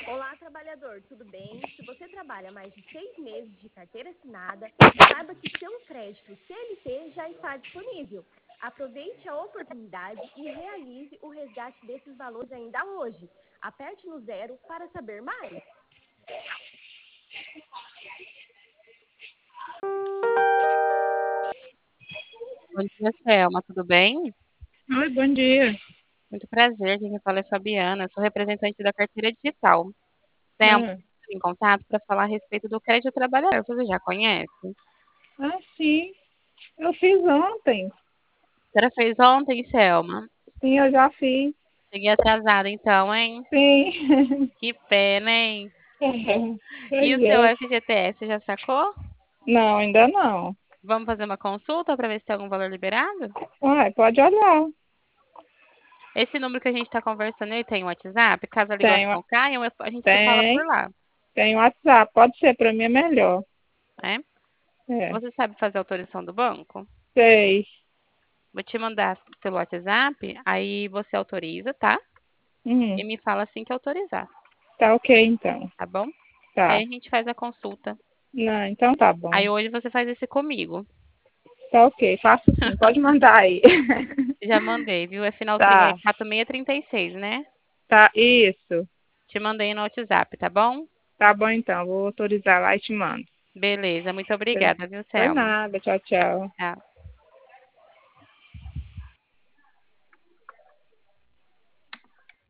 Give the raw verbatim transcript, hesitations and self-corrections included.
Olá, trabalhador, tudo bem? Se você trabalha mais de seis meses de carteira assinada, saiba que seu crédito C L T já está disponível. Aproveite a oportunidade e realize o resgate desses valores ainda hoje. Aperte no zero para saber mais. Bom dia, Selma, tudo bem? Oi, bom dia. Muito prazer, quem fala é Fabiana, sou representante da carteira digital. Selma, Ah, estou em contato para falar a respeito do crédito trabalhador, você já conhece? ah, sim, eu fiz ontem. Você já fez ontem, Selma? Sim, eu já fiz. Cheguei atrasada então, hein? Sim. Que pena, hein? E o Pois seu é. F G T S já sacou? Não, ainda não. Vamos fazer uma consulta para ver se tem algum valor liberado? Uai, pode olhar. Esse número que a gente está conversando, ele tem WhatsApp? Caso a Tem, ligação caia, a gente se fala por tem, lá, tem WhatsApp. Pode ser, para mim é melhor. né? É, Você sabe fazer a autorização do banco? sei. Vou te mandar pelo WhatsApp, aí você autoriza, tá? Hum, E me fala assim que autorizar, tá ok então. tá bom? Aí Tá. a gente faz a consulta. Não, então tá bom. Aí hoje você faz esse comigo. Tá ok, faço sim. Pode mandar aí. Já mandei, viu? É finalzinho aí Tá, quatro seis três seis, né? tá, isso. Te mandei no WhatsApp, tá bom? Tá bom então, vou autorizar lá e te mando. Beleza, muito Foi obrigada, viu, foi Selma? nada, tchau, tchau. Tchau.